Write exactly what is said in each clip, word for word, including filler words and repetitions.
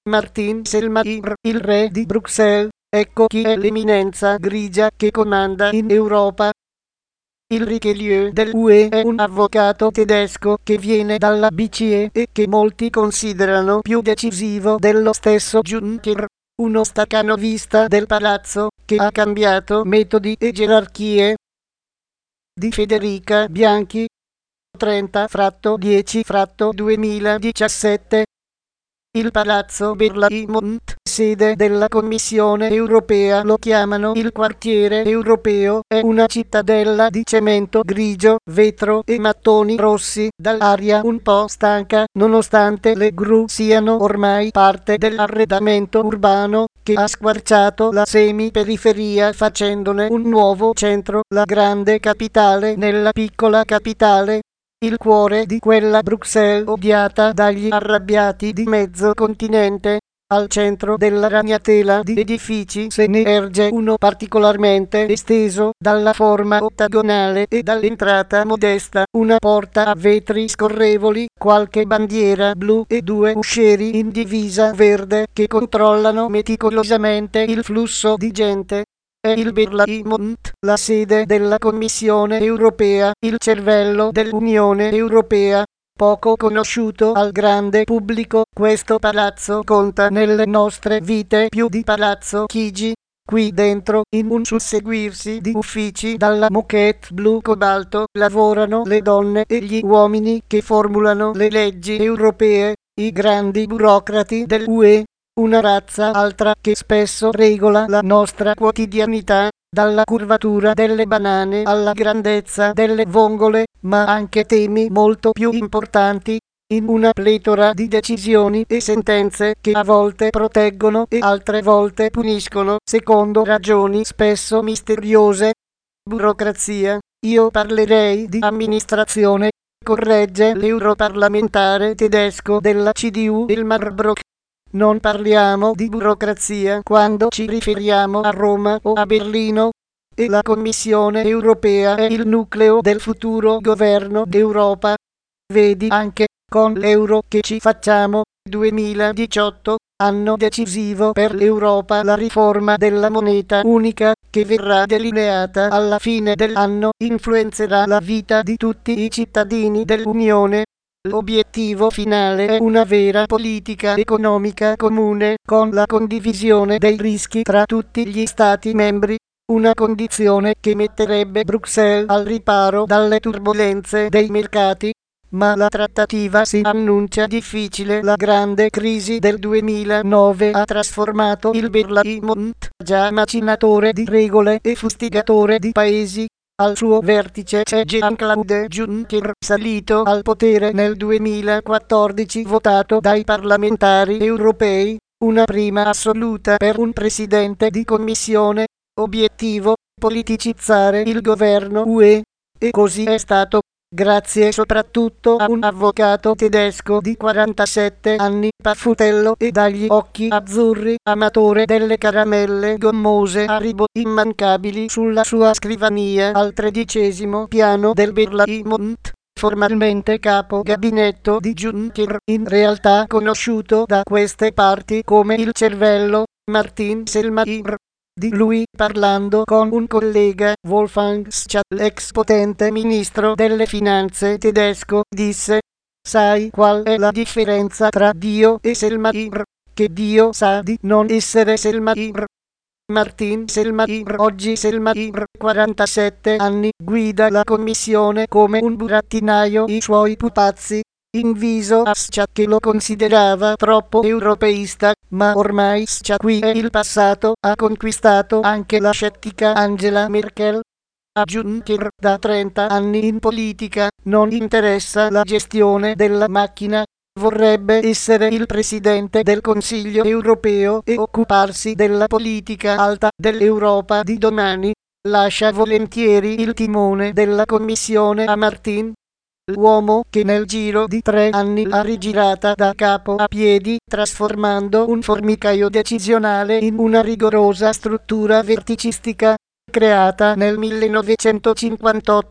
Martin Selmayr, il re di Bruxelles, ecco chi è l'eminenza grigia che comanda in Europa. Il Richelieu dell'U E è un avvocato tedesco che viene dalla B C E e che molti considerano più decisivo dello stesso Juncker, uno staccanovista del palazzo che ha cambiato metodi e gerarchie. Di Federica Bianchi, trenta dieci duemiladiciassette. Il Palazzo Berlaymont, sede della Commissione europea, lo chiamano il quartiere europeo, è una cittadella di cemento grigio, vetro e mattoni rossi, dall'aria un po' stanca, nonostante le gru siano ormai parte dell'arredamento urbano che ha squarciato la semi-periferia facendone un nuovo centro, la grande capitale nella piccola capitale. Il cuore di quella Bruxelles odiata dagli arrabbiati di mezzo continente. Al centro della ragnatela di edifici se ne erge uno particolarmente esteso, dalla forma ottagonale e dall'entrata modesta, una porta a vetri scorrevoli, qualche bandiera blu e due uscieri in divisa verde che controllano meticolosamente il flusso di gente. È il Berlaymont, la sede della Commissione europea, il cervello dell'Unione europea. Poco conosciuto al grande pubblico, questo palazzo conta nelle nostre vite più di Palazzo Chigi. Qui dentro, in un susseguirsi di uffici dalla moquette blu cobalto, lavorano le donne e gli uomini che formulano le leggi europee, i grandi burocrati dell'U E. Una razza altra che spesso regola la nostra quotidianità, dalla curvatura delle banane alla grandezza delle vongole, ma anche temi molto più importanti, in una pletora di decisioni e sentenze che a volte proteggono e altre volte puniscono, secondo ragioni spesso misteriose. Burocrazia. Io parlerei di amministrazione, corregge l'europarlamentare tedesco della C D U Elmar Brok. Non parliamo di burocrazia quando ci riferiamo a Roma o a Berlino. E la Commissione europea è il nucleo del futuro governo d'Europa. Vedi anche con l'euro che ci facciamo. duemiladiciotto, anno decisivo per l'Europa, la riforma della moneta unica, che verrà delineata alla fine dell'anno, influenzerà la vita di tutti i cittadini dell'Unione. L'obiettivo finale è una vera politica economica comune, con la condivisione dei rischi tra tutti gli Stati membri, una condizione che metterebbe Bruxelles al riparo dalle turbolenze dei mercati. Ma la trattativa si annuncia difficile. La grande crisi del duemilanove ha trasformato il Berlaymont, già macinatore di regole e fustigatore di paesi. Al suo vertice c'è Jean-Claude Juncker, salito al potere nel duemilaquattordici, votato dai parlamentari europei, una prima assoluta per un presidente di commissione. Obiettivo: politicizzare il governo U E. E così è stato. Grazie soprattutto a un avvocato tedesco di quarantasette anni, paffutello e dagli occhi azzurri, amatore delle caramelle gommose Haribo immancabili sulla sua scrivania al tredicesimo piano del Berlaymont, formalmente capo gabinetto di Juncker, in realtà conosciuto da queste parti come il cervello, Martin Selmayr. Di lui, parlando con un collega, Wolfgang Schäuble, l'ex potente ministro delle finanze tedesco, disse: «Sai qual è la differenza tra Dio e Selmayr? Che Dio sa di non essere Selmayr». Martin Selmayr, oggi Selmayr, quarantasette anni, guida la commissione come un burattinaio i suoi pupazzi. In viso a Schäuble, che lo considerava troppo europeista, ma ormai Schäuble, qui è il passato, ha conquistato anche la scettica Angela Merkel. A Juncker, da trenta anni in politica, non interessa la gestione della macchina. Vorrebbe essere il presidente del Consiglio europeo e occuparsi della politica alta dell'Europa di domani. Lascia volentieri il timone della Commissione a Martin. L'uomo che nel giro di tre anni l'ha rigirata da capo a piedi, trasformando un formicaio decisionale in una rigorosa struttura verticistica, creata nel millenovecentocinquantotto,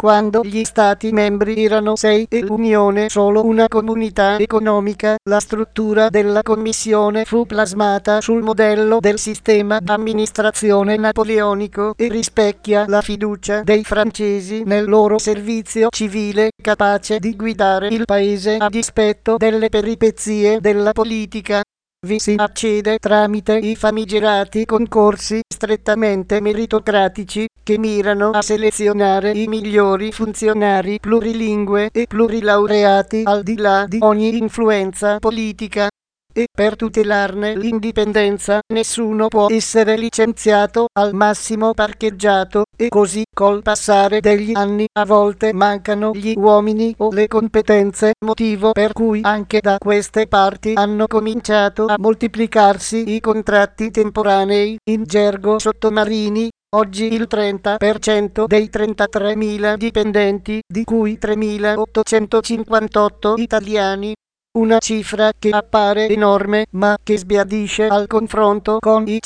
quando gli Stati membri erano sei e l'Unione solo una comunità economica, la struttura della Commissione fu plasmata sul modello del sistema d'amministrazione napoleonico e rispecchia la fiducia dei francesi nel loro servizio civile, capace di guidare il paese a dispetto delle peripezie della politica. Vi si accede tramite i famigerati concorsi strettamente meritocratici che mirano a selezionare i migliori funzionari plurilingue e plurilaureati al di là di ogni influenza politica. E per tutelarne l'indipendenza nessuno può essere licenziato, al massimo parcheggiato, e così col passare degli anni a volte mancano gli uomini o le competenze, motivo per cui anche da queste parti hanno cominciato a moltiplicarsi i contratti temporanei, in gergo sottomarini. Oggi il trenta per cento dei trentatremila dipendenti, di cui tremilaottocentocinquantotto italiani, una cifra che appare enorme ma che sbiadisce al confronto con i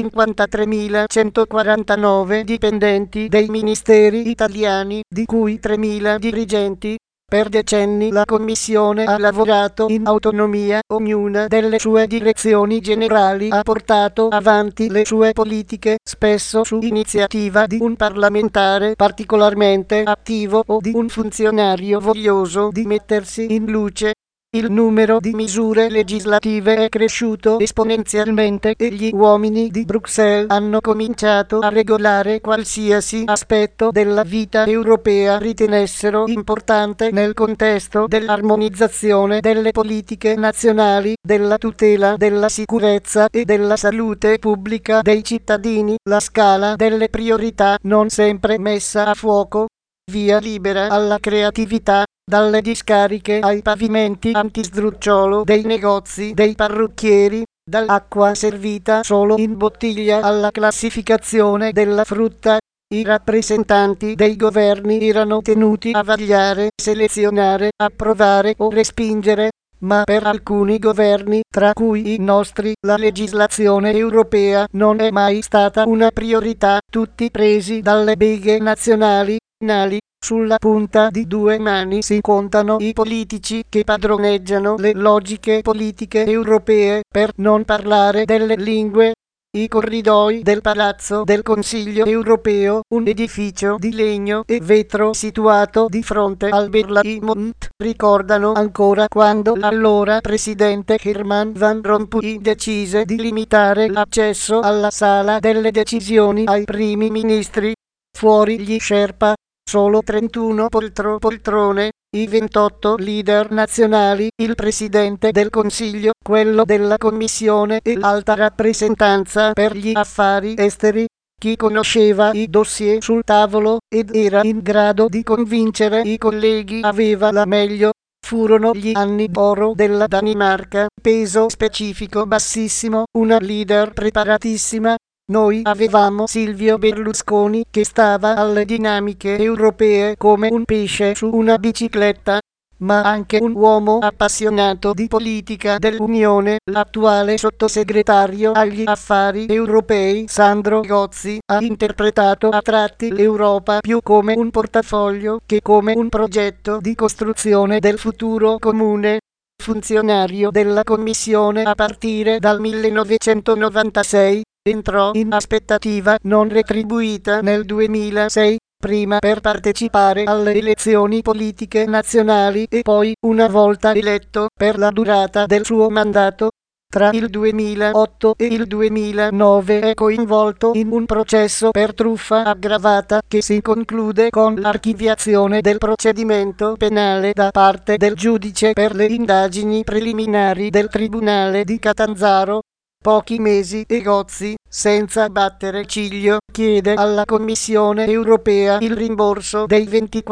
centocinquantatremilacentoquarantanove dipendenti dei ministeri italiani, di cui tremila dirigenti. Per decenni la Commissione ha lavorato in autonomia, ognuna delle sue direzioni generali ha portato avanti le sue politiche, spesso su iniziativa di un parlamentare particolarmente attivo o di un funzionario voglioso di mettersi in luce. Il numero di misure legislative è cresciuto esponenzialmente e gli uomini di Bruxelles hanno cominciato a regolare qualsiasi aspetto della vita europea ritenessero importante nel contesto dell'armonizzazione delle politiche nazionali, della tutela della sicurezza e della salute pubblica dei cittadini, la scala delle priorità non sempre messa a fuoco. Via libera alla creatività. Dalle discariche ai pavimenti antisdrucciolo dei negozi dei parrucchieri, dall'acqua servita solo in bottiglia alla classificazione della frutta, i rappresentanti dei governi erano tenuti a vagliare, selezionare, approvare o respingere, ma per alcuni governi, tra cui i nostri, la legislazione europea non è mai stata una priorità, tutti presi dalle beghe nazionali. Sulla punta di due mani si contano i politici che padroneggiano le logiche politiche europee, per non parlare delle lingue. I corridoi del Palazzo del Consiglio europeo, un edificio di legno e vetro situato di fronte al Berlaymont, ricordano ancora quando l'allora presidente Herman Van Rompuy decise di limitare l'accesso alla sala delle decisioni ai primi ministri. Fuori gli Sherpa. Solo trentuno poltro poltrone, i ventotto leader nazionali, il presidente del Consiglio, quello della Commissione e l'alta rappresentanza per gli affari esteri. Chi conosceva i dossier sul tavolo ed era in grado di convincere i colleghi aveva la meglio. Furono gli anni d'oro della Danimarca, peso specifico bassissimo, una leader preparatissima. Noi avevamo Silvio Berlusconi che stava alle dinamiche europee come un pesce su una bicicletta, ma anche un uomo appassionato di politica dell'Unione, l'attuale sottosegretario agli affari europei Sandro Gozzi ha interpretato a tratti l'Europa più come un portafoglio che come un progetto di costruzione del futuro comune. Funzionario della Commissione a partire dal millenovecentonovantasei, entrò in aspettativa non retribuita nel duemilasei, prima per partecipare alle elezioni politiche nazionali e poi, una volta eletto, per la durata del suo mandato. Tra il duemilaotto e il duemilanove è coinvolto in un processo per truffa aggravata che si conclude con l'archiviazione del procedimento penale da parte del giudice per le indagini preliminari del Tribunale di Catanzaro. Pochi mesi e Gozzi, senza battere ciglio, chiede alla Commissione europea il rimborso dei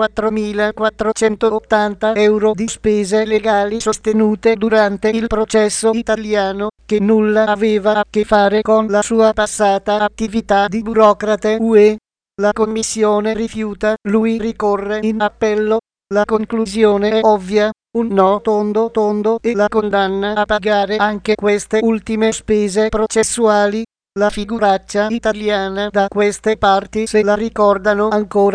ventiquattromilaquattrocentottanta euro di spese legali sostenute durante il processo italiano, che nulla aveva a che fare con la sua passata attività di burocrate U E. La Commissione rifiuta, lui ricorre in appello. La conclusione è ovvia. Un no tondo tondo e la condanna a pagare anche queste ultime spese processuali. La figuraccia italiana da queste parti se la ricordano ancora.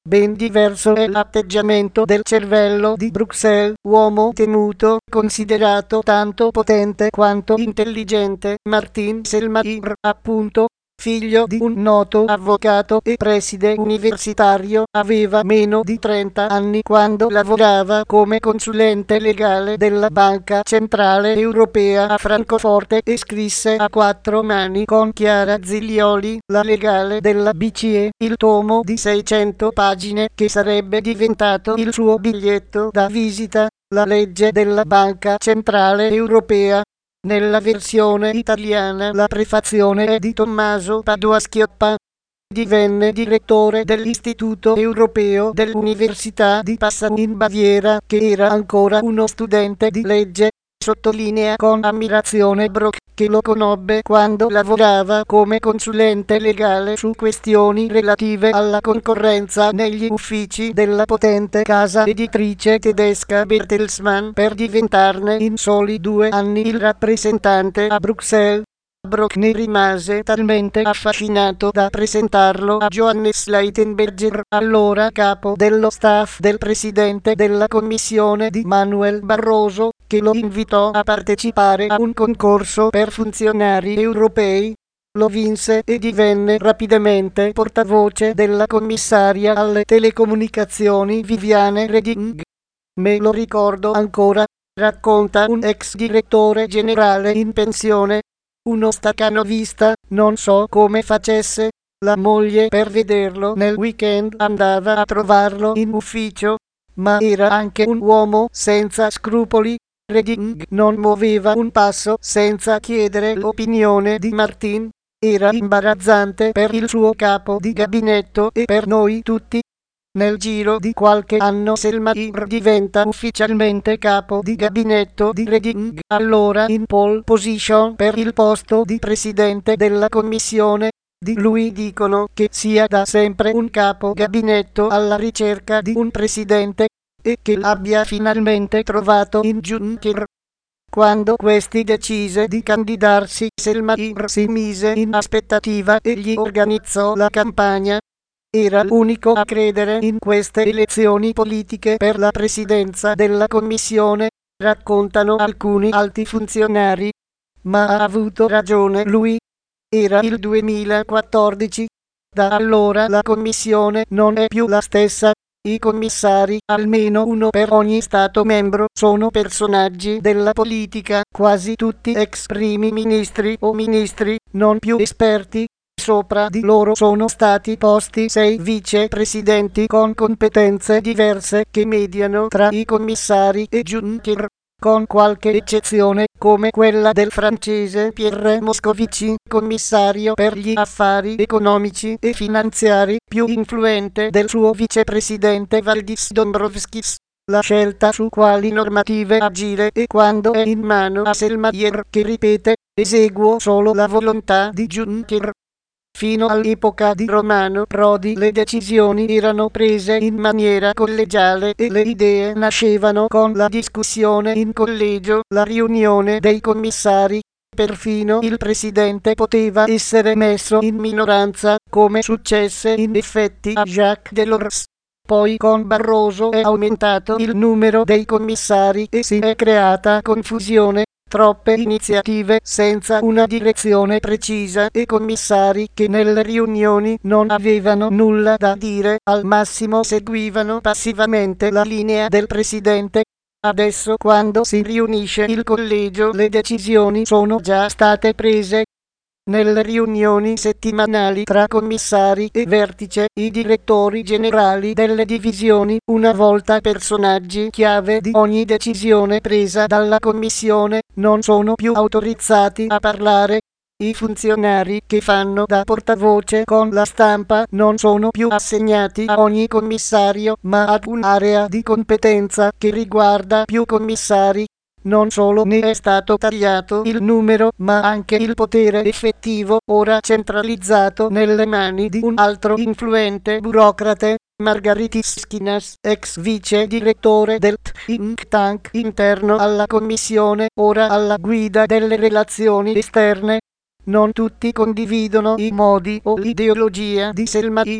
Ben diverso è l'atteggiamento del cervello di Bruxelles, uomo temuto, considerato tanto potente quanto intelligente, Martin Selmayr, appunto, figlio di un noto avvocato e preside universitario, aveva meno di trenta anni quando lavorava come consulente legale della Banca Centrale Europea a Francoforte e scrisse a quattro mani con Chiara Ziglioli, la legale della B C E, il tomo di seicento pagine che sarebbe diventato il suo biglietto da visita, la legge della Banca Centrale Europea. Nella versione italiana la prefazione è di Tommaso Padoa-Schioppa. Divenne direttore dell'Istituto Europeo dell'Università di Passau in Baviera, che era ancora uno studente di legge. Sottolinea con ammirazione Brock, che lo conobbe quando lavorava come consulente legale su questioni relative alla concorrenza negli uffici della potente casa editrice tedesca Bertelsmann, per diventarne in soli due anni il rappresentante a Bruxelles. Brock ne rimase talmente affascinato da presentarlo a Johannes Leitenberger, allora capo dello staff del presidente della commissione di Manuel Barroso, che lo invitò a partecipare a un concorso per funzionari europei. Lo vinse e divenne rapidamente portavoce della commissaria alle telecomunicazioni Viviane Reding. Me lo ricordo ancora, racconta un ex direttore generale in pensione. Uno staccanovista, non so come facesse. La moglie per vederlo nel weekend andava a trovarlo in ufficio, ma era anche un uomo senza scrupoli. Reding non muoveva un passo senza chiedere l'opinione di Martin. Era imbarazzante per il suo capo di gabinetto e per noi tutti. Nel giro di qualche anno Selmayr diventa ufficialmente capo di gabinetto di Reding, allora in pole position per il posto di presidente della commissione. Di lui dicono che sia da sempre un capo gabinetto alla ricerca di un presidente, e che l'abbia finalmente trovato in Juncker. Quando questi decise di candidarsi, Selmayr si mise in aspettativa e gli organizzò la campagna. Era l'unico a credere in queste elezioni politiche per la presidenza della commissione, raccontano alcuni alti funzionari. Ma ha avuto ragione lui. Era il duemilaquattordici. Da allora la commissione non è più la stessa. I commissari, almeno uno per ogni Stato membro, sono personaggi della politica, quasi tutti ex primi ministri o ministri, non più esperti. Sopra di loro sono stati posti sei vicepresidenti con competenze diverse che mediano tra i commissari e Juncker, con qualche eccezione, come quella del francese Pierre Moscovici, commissario per gli affari economici e finanziari, più influente del suo vicepresidente Valdis Dombrovskis. La scelta su quali normative agire e quando è in mano a Selmayr, che ripete: eseguo solo la volontà di Juncker. Fino all'epoca di Romano Prodi le decisioni erano prese in maniera collegiale e le idee nascevano con la discussione in collegio, la riunione dei commissari. Perfino il presidente poteva essere messo in minoranza, come successe in effetti a Jacques Delors. Poi con Barroso è aumentato il numero dei commissari e si è creata confusione. Troppe iniziative senza una direzione precisa e commissari che nelle riunioni non avevano nulla da dire, al massimo seguivano passivamente la linea del presidente. Adesso quando si riunisce il collegio le decisioni sono già state prese. Nelle riunioni settimanali tra commissari e vertice, i direttori generali delle divisioni, una volta personaggi chiave di ogni decisione presa dalla commissione, non sono più autorizzati a parlare. I funzionari che fanno da portavoce con la stampa non sono più assegnati a ogni commissario, ma ad un'area di competenza che riguarda più commissari. Non solo ne è stato tagliato il numero, ma anche il potere effettivo, ora centralizzato nelle mani di un altro influente burocrate. Margaritis Schinas, ex vice direttore del think tank interno alla commissione, ora alla guida delle relazioni esterne. Non tutti condividono i modi o l'ideologia di Selmayr.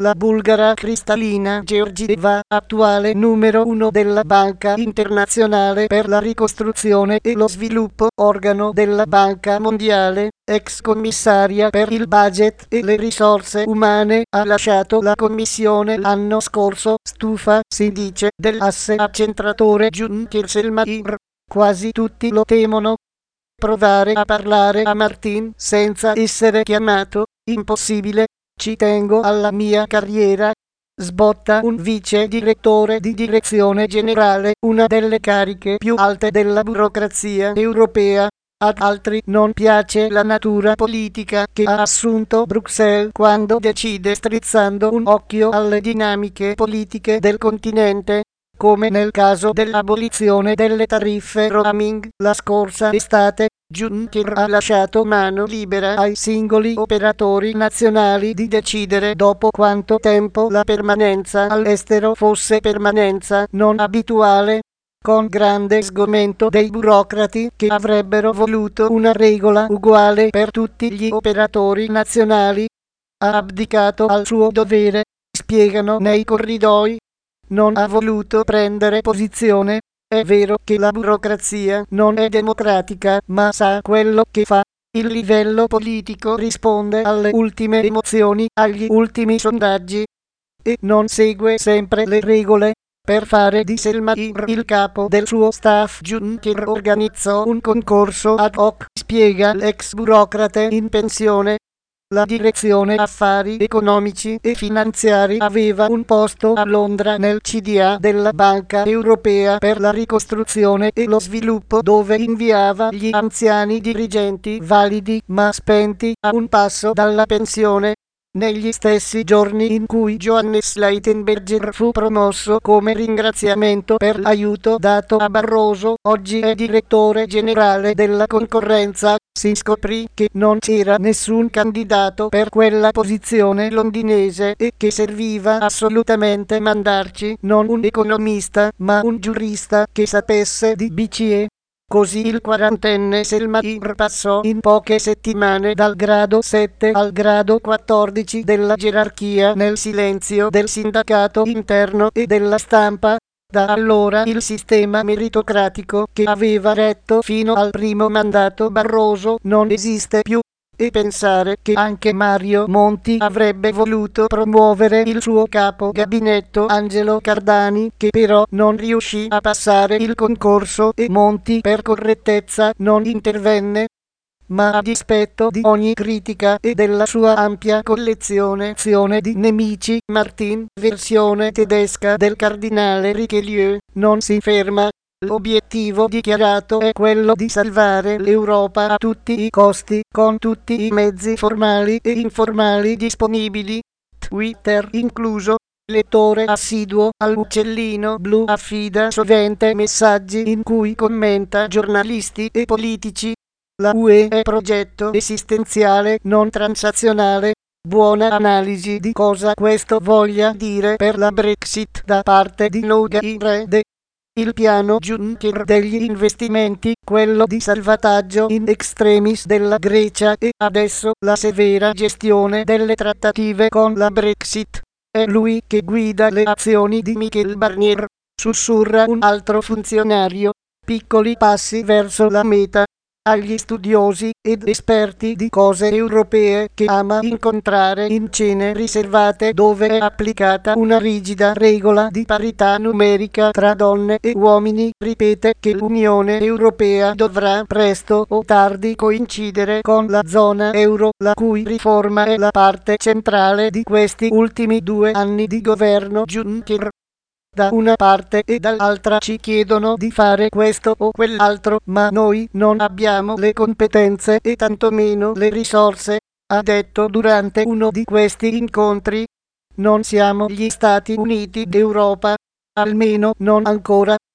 La bulgara Kristalina Georgieva, attuale numero uno della Banca Internazionale per la Ricostruzione e lo Sviluppo, organo della Banca Mondiale, ex commissaria per il budget e le risorse umane, ha lasciato la commissione l'anno scorso, stufa, si dice, dell'asse accentratore Juncker-Selmayr. Quasi tutti lo temono. Provare a parlare a Martin senza essere chiamato, impossibile. Ci tengo alla mia carriera. Sbotta un vice direttore di direzione generale, una delle cariche più alte della burocrazia europea. Ad altri non piace la natura politica che ha assunto Bruxelles quando decide strizzando un occhio alle dinamiche politiche del continente, come nel caso dell'abolizione delle tariffe roaming la scorsa estate. Juncker ha lasciato mano libera ai singoli operatori nazionali di decidere dopo quanto tempo la permanenza all'estero fosse permanenza non abituale, con grande sgomento dei burocrati che avrebbero voluto una regola uguale per tutti gli operatori nazionali. Ha abdicato al suo dovere, spiegano nei corridoi. Non ha voluto prendere posizione. È vero che la burocrazia non è democratica, ma sa quello che fa. Il livello politico risponde alle ultime emozioni, agli ultimi sondaggi, e non segue sempre le regole. Per fare di Selmayr il capo del suo staff, Juncker organizzò un concorso ad hoc, spiega l'ex burocrate in pensione. La direzione affari economici e finanziari aveva un posto a Londra nel C D A della Banca Europea per la Ricostruzione e lo Sviluppo, dove inviava gli anziani dirigenti validi ma spenti a un passo dalla pensione. Negli stessi giorni in cui Johannes Leitenberger fu promosso come ringraziamento per l'aiuto dato a Barroso, oggi è direttore generale della concorrenza, si scoprì che non c'era nessun candidato per quella posizione londinese e che serviva assolutamente mandarci non un economista ma un giurista che sapesse di B C E. Così il quarantenne Selmayr passò in poche settimane dal grado sette al grado quattordici della gerarchia nel silenzio del sindacato interno e della stampa. Da allora il sistema meritocratico che aveva retto fino al primo mandato Barroso non esiste più. E pensare che anche Mario Monti avrebbe voluto promuovere il suo capo gabinetto Angelo Cardani, che però non riuscì a passare il concorso e Monti per correttezza non intervenne. Ma a dispetto di ogni critica e della sua ampia collezione di nemici, Martin, versione tedesca del cardinale Richelieu, non si ferma. L'obiettivo dichiarato è quello di salvare l'Europa a tutti i costi, con tutti i mezzi formali e informali disponibili, Twitter incluso. Lettore assiduo all'Uccellino Blu affida sovente messaggi in cui commenta giornalisti e politici. La U E è progetto esistenziale non transazionale. Buona analisi di cosa questo voglia dire per la Brexit da parte di Nogueira. Il piano Juncker degli investimenti, quello di salvataggio in extremis della Grecia e adesso la severa gestione delle trattative con la Brexit. È lui che guida le azioni di Michel Barnier, sussurra un altro funzionario. Piccoli passi verso la meta. Agli studiosi ed esperti di cose europee che ama incontrare in cene riservate dove è applicata una rigida regola di parità numerica tra donne e uomini, ripete che l'Unione Europea dovrà presto o tardi coincidere con la zona euro, la cui riforma è la parte centrale di questi ultimi due anni di governo Juncker. Da una parte e dall'altra ci chiedono di fare questo o quell'altro, ma noi non abbiamo le competenze e tantomeno le risorse, ha detto durante uno di questi incontri. Non siamo gli Stati Uniti d'Europa, almeno non ancora.